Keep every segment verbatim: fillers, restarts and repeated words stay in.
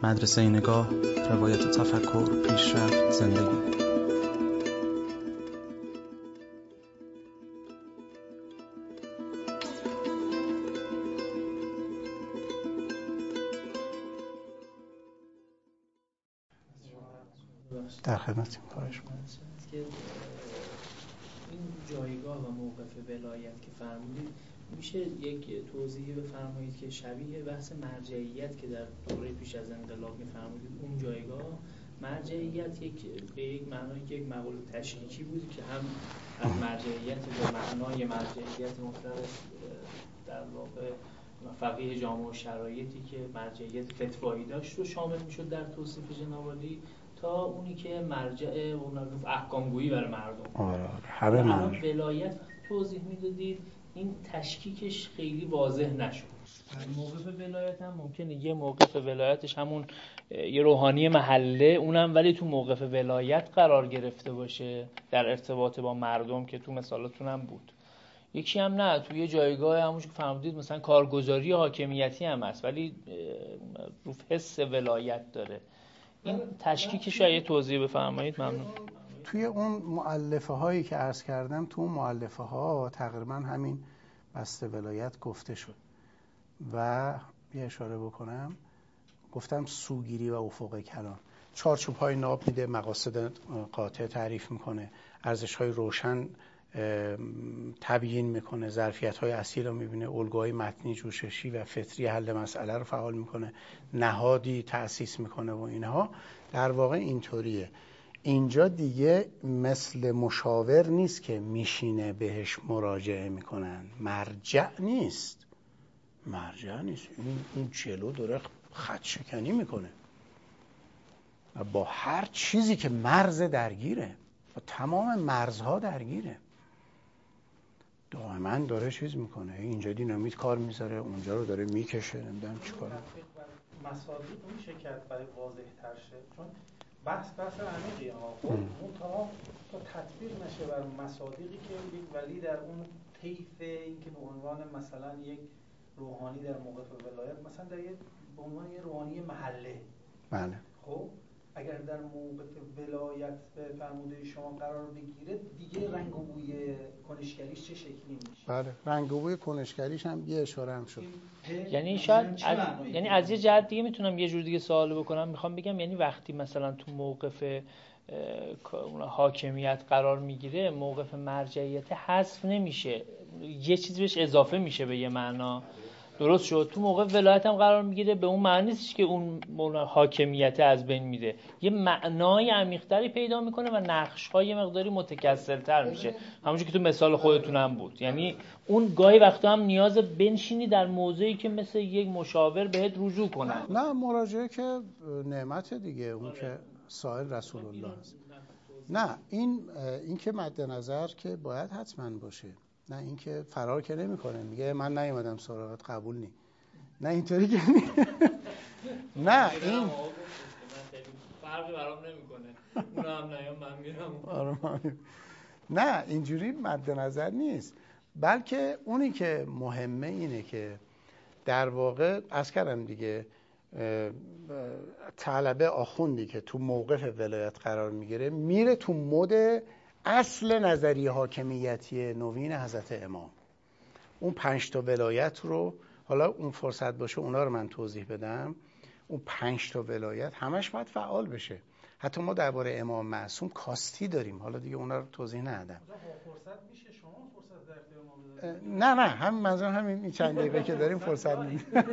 مدرسه نگاه، روایت تفکر، پیشرفت، زندگی. در خدمتیم. خواهش می‌کنم که این جایگاه و موقف ولایت که فرمودید میشه یک توضیحی بفرمایید که شبیه بحث مرجعیت که در دوره پیش از انقلاب می‌فرمودید، اون جایگاه مرجعیت یک به یک معنای یک مقوله تشکیکی بود که هم از مرجعیت به معنای مرجعیت مطلق در واقع فقیه جامع و شرایطی که مرجعیت فتوایی داشت رو شامل میشد در توصیف جناب عالی، تا اونی که مرجع اون احکامگویی برای مردم. آره همه الان ولایت توضیح میدادید، این تشکیکش خیلی واضح نشد. موقف ولایت هم ممکنه یه موقف ولایتش همون یه روحانی محله، اونم ولی تو موقف ولایت قرار گرفته باشه در ارتباط با مردم که تو مثالاتون هم بود. یکی هم نه، تو یه جایگاه همونش که فرمودید مثلا کارگزاری حاکمیتی هم هست ولی رو حس ولایت داره. این تشکیکش یه توضیح بفرمایید ممنون. توی اون مؤلفه هایی که عرض کردم، تو اون مؤلفه ها تقریبا همین بسته ولایت گفته شد و یه اشاره بکنم، گفتم سوگیری و افق کلان، چارچوب های ناب میده، مقاصد قاطع تعریف میکنه، ارزش های روشن تبیین میکنه، ظرفیت های اصلی رو میبینه، الگوهای متنی جوششی و فطری حل مسئله رو فعال میکنه، نهادی تأسیس میکنه و اینها. در واقع اینطوریه. اینجا دیگه مثل مشاور نیست که میشینه بهش مراجعه میکنن، مرجع نیست، مرجع نیست، این اون جلو داره خط شکنی میکنه و با هر چیزی که مرز درگیره، با تمام مرزها درگیره، دائما داره چیز میکنه، اینجا دینامیت کار میذاره، اونجا رو داره میکشه، نمیدونم چیکاره. مصادیق میشه کرد برای واضح تر شه، چون بحث بحث عمیقی ها، خب اون تا تا تطبیق نشه بر مصادیقی که یک ولی در اون طیف این که به عنوان مثلا یک روحانی در موقف ولایت، مثلا در یک به عنوان یک روحانی محله، بله، خب اگر در موقف ولایت به فرموده شما قرار بگیره، دیگه رنگ و بوی کنشگریش چه شکلی میشه؟ بله، رنگ و بوی کنشگریش هم یه اشاره هم شد. یعنی شاید از... یعنی از یه جهت دیگه میتونم یه جور دیگه سوال بکنم، میخوام بگم یعنی وقتی مثلا تو موقف حاکمیت قرار میگیره، موقف مرجعیت حذف نمیشه، یه چیزی بهش اضافه میشه به یه معنا. درست شد. تو موقع ولایت هم قرار میگیره، به اون معنی نیست که اون حاکمیت از بین میره، یه معنای عمیق‌تری پیدا میکنه و نقش‌های یه مقداری متکثرتر میشه، همونجوری که تو مثال خودتون هم بود. یعنی اون گاهی وقتا هم نیاز بنشینی در موضعی که مثل یک مشاور بهت رجوع کنه. نه، مراجعه که نعمت دیگه، اون که سائل رسول الله است. نه، این این که مد نظر که باید حتما باشه، نه اینکه فرار که نمیکنه، میگه من نیومدم سراغت، قبول نی، نه اینطوری که نی. نه این فرقی برام نمیکنه، اون هم نیام من میرم. نه اینجوری مد نظر نیست، بلکه اونی که مهمه اینه که در واقع از کردم دیگه، طلبه آخوندی که تو موقف ولایت قرار میگیره میره تو مد اصل نظریه حاکمیتی نوین حضرت امام. اون پنج تا ولایت رو، حالا اون فرصت باشه اونا رو من توضیح بدم، اون پنج تا ولایت همش باید فعال بشه. حتی ما درباره امام معصوم کاستی داریم، حالا دیگه اونا رو توضیح ندادم. فرصت میشه شما فرصت در اختیار ما بذارید؟ نه نه، هم منظورم همین این چند دقیقه که داریم فرصت نمیده.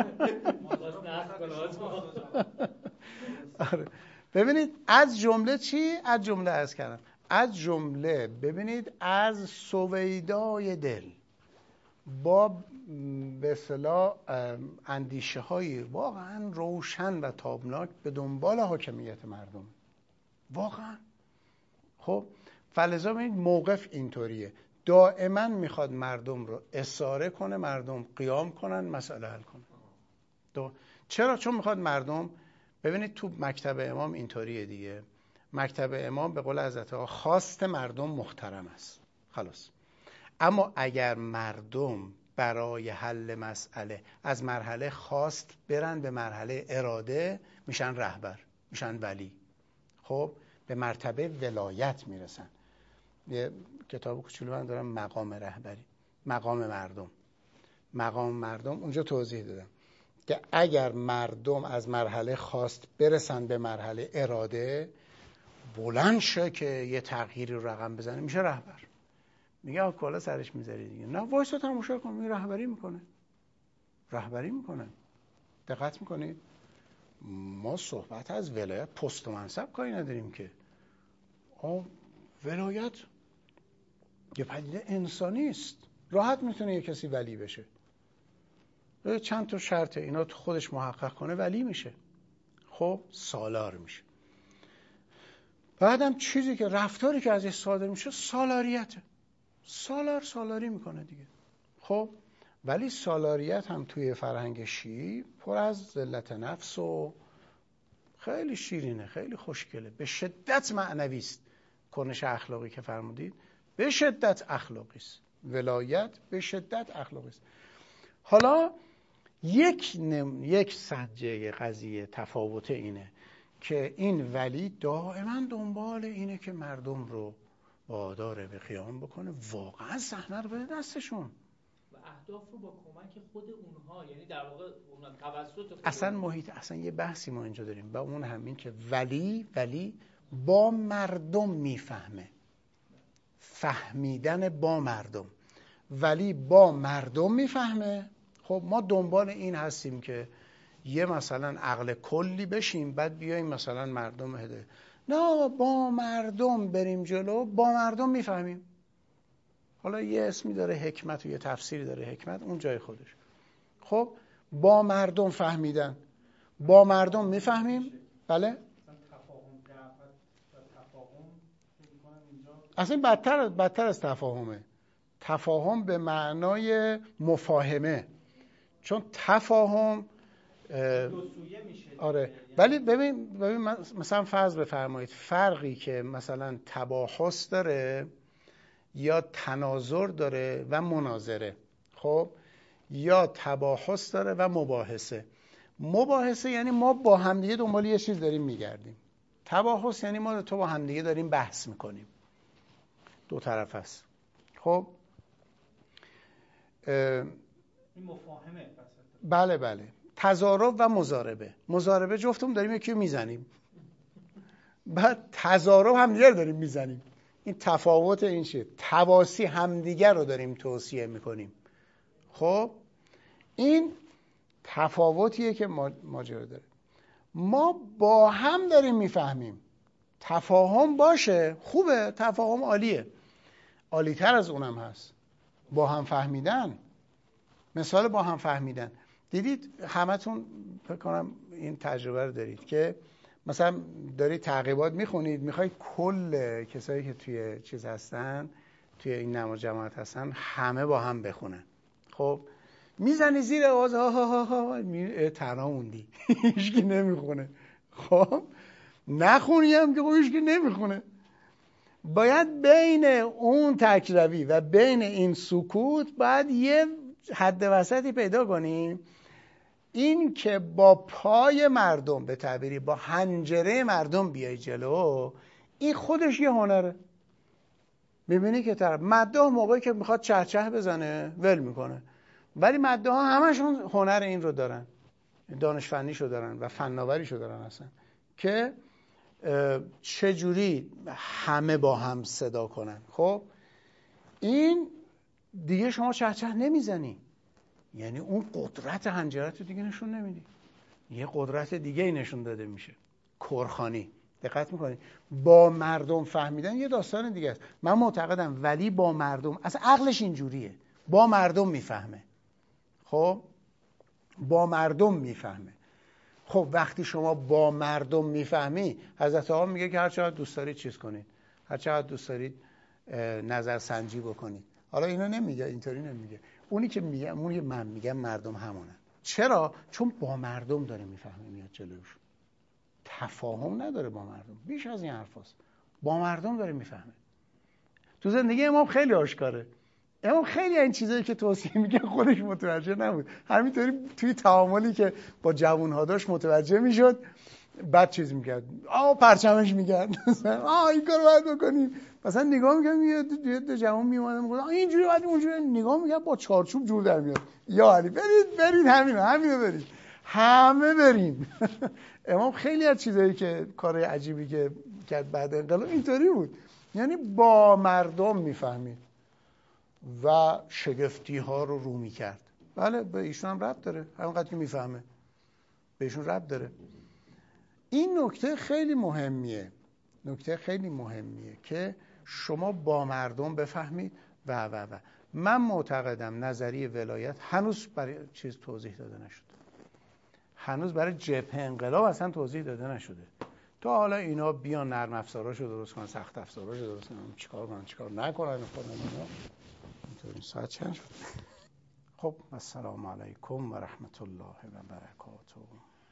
آره. ببینید از جمله چی؟ از جمله عرض کردم، از جمله ببینید از سویدای دل با به اصطلاح اندیشه های واقعا روشن و تابناک به دنبال حاکمیت مردم، واقعا. خب فلذا ببینید موقف اینطوریه، دائما میخواد مردم رو اساره کنه، مردم قیام کنن، مسئله حل کنن. دو. چرا؟ چون میخواد مردم، ببینید تو مکتب امام اینطوریه دیگه، مکتب امام به قول حضرت آقا خواست مردم محترم است، خلاص. اما اگر مردم برای حل مسئله از مرحله خواست برن به مرحله اراده، میشن رهبر، میشن ولی. خب به مرتبه ولایت میرسن. یه کتاب کوچولو من دارم، مقام رهبری، مقام مردم. مقام مردم اونجا توضیح دادم که اگر مردم از مرحله خواست برسن به مرحله اراده، بلند شه که یه تغییری رو رقم بزنه، میشه رهبر. میگه آقا کلا سرش میذاری دیگه. نه وایسا تماشا کن، این رهبری میکنه. رهبری میکنه. دقت میکنید؟ ما صحبت از ولایت پست و منصب کاری نداریم که. آه ولایت یه پدیده انسانی است. راحت میتونه یه کسی ولی بشه. چند تا شرط اینا تو خودش محقق کنه ولی میشه. خب سالار میشه. بعدم چیزی که رفتاری که ازش صادر میشه سالاریته. سالار سالاری میکنه دیگه. خب ولی سالاریت هم توی فرهنگ شیعی پر از ذلت نفس و خیلی شیرینه، خیلی خوشگله، به شدت معنوی است. کنش اخلاقی که فرمودید به شدت اخلاقی است. ولایت به شدت اخلاقی است. حالا یک نم... یک سجه قضیه تفاوت اینه که این ولی دائما دنبال اینه که مردم رو وادار به قیام بکنه، واقعا صحنه رو بده دستشون و اهداف رو با کمک خود اونها، یعنی در واقع اونها توسط خود اصلا محیط. اصلا یه بحثی ما اینجا داریم و اون همین که ولی ولی با مردم میفهمه، فهمیدن با مردم. ولی با مردم میفهمه. خب ما دنبال این هستیم که یه مثلا عقل کلی بشیم بعد بیاییم مثلا مردم هده. نه، با مردم بریم جلو، با مردم میفهمیم. حالا یه اسمی داره حکمت و یه تفسیری داره حکمت، اون جای خودش. خب با مردم فهمیدن، با مردم میفهمیم. بله اصلا بدتر بدتر از تفاهمه. تفاهم به معنای مفاهمه، چون تفاهم دو سویه میشه. آره ولی ببین ببین مثلا فرض بفرمایید فرقی که مثلا تباحث داره یا تناظر داره و مناظره. خب یا تباحث داره و مباحثه. مباحثه یعنی ما با همدیگه دنبال یه چیز داریم میگردیم. تباحث یعنی ما تو با همدیگه داریم بحث میکنیم. دو طرف است. خب این مفاهمه. بله بله. تضارب و مضاربه. مضاربه جفتمون داریم یکی رو میزنیم، بعد تضارب همدیگر داریم میزنیم. این تفاوت این چیه؟ تواسی همدیگر رو داریم توصیه میکنیم. خب این تفاوتیه که ماجرا داره. ما با هم داریم میفهمیم. تفاهم باشه خوبه، تفاهم عالیه، عالی‌تر از اونم هست با هم فهمیدن. مثال با هم فهمیدن، دیدید همتون فکر کنم این تجربه رو دارید که مثلا دارید تعقیبات میخونید، میخواید کل کسایی که توی چیز هستن، توی این نماز جماعت هستن، همه با هم بخونن. خب میزنی زیر آواز ها ها ها ها می تنها موندی هیچکی نمیخونه. خب نخونیم که هیچکی نمیخونه. باید بین اون تکروی و بین این سکوت باید یه حد وسطی پیدا کنیم. این که با پای مردم، به تعبیری با حنجره مردم بیای جلو، این خودش یه هنره. میبینی که طرف مداح موقعی که میخواد چه چه بزنه ول میکنه، ولی مداح همشون هنر این رو دارن، دانش فنیشو دارن و فناوریشو دارن اصلا، که چجوری همه با هم صدا کنن. خب این دیگه شما چه چه نمیزنی، یعنی اون قدرت حنجرت رو دیگه نشون نمیدی، یه قدرت دیگه ای نشون داده میشه. کورخانی. دقت میکنید؟ با مردم فهمیدن یه داستان دیگه است. من معتقدم ولی با مردم، اصلا عقلش اینجوریه، با مردم میفهمه. خب با مردم میفهمه. خب وقتی شما با مردم میفهمی، حضرت آقا میگه که هر چقدر دوست دارید چیز کنید، هر چقدر دوست دارید نظر سنجی بکنید. حالا اینو نمیگه، اینطوری نمیگه. اونی که میگه، اونی من میگم مردم همونن. چرا؟ چون با مردم داره میفهمه میاد جلوش. تفاهم نداره با مردم. بیش از این حرفاست. با مردم داره میفهمه. تو زندگی امام خیلی آشکاره. امام خیلی این چیزایی که توصیه میگه خودش متوجه نبود، همینطوری توی تعاملی که با جوان‌ها داشت متوجه میشد، بعد چیز میکرد، آه پرچمش میگرد، آه این کارو باید بکنیم. مثلا نگاه میکنم یه دو جوان میومدن میگفتن اینجوری باید اونجوری، نگاه میکنم با چارچوب جور در میاد. یا علی برید برید همینو همینو برید همه بریم. امام خیلی از چیزایی که کار عجیبی که کرد بعد انقلاب اینطوری بود، یعنی با مردم میفهمید و شگفتی ها رو رو میکرد. بله به ایشون هم ربط داره، همونقدر که میفهمه به ایشون ربط داره. این نکته خیلی مهمیه، نکته خیلی مهمیه که شما با مردم بفهمید و و و من معتقدم نظریه ولایت هنوز برای چیز توضیح داده نشده، هنوز برای جبهه انقلاب اصلا توضیح داده نشده. تا حالا اینا بیان نرم افزاراشو درست کنن، سخت افزاراشو درست کنن، چیکار کنن چیکار نکنن خودم اینا. اینطوری ساعت چند شد؟ خب السلام علیکم و رحمت الله و برکاته.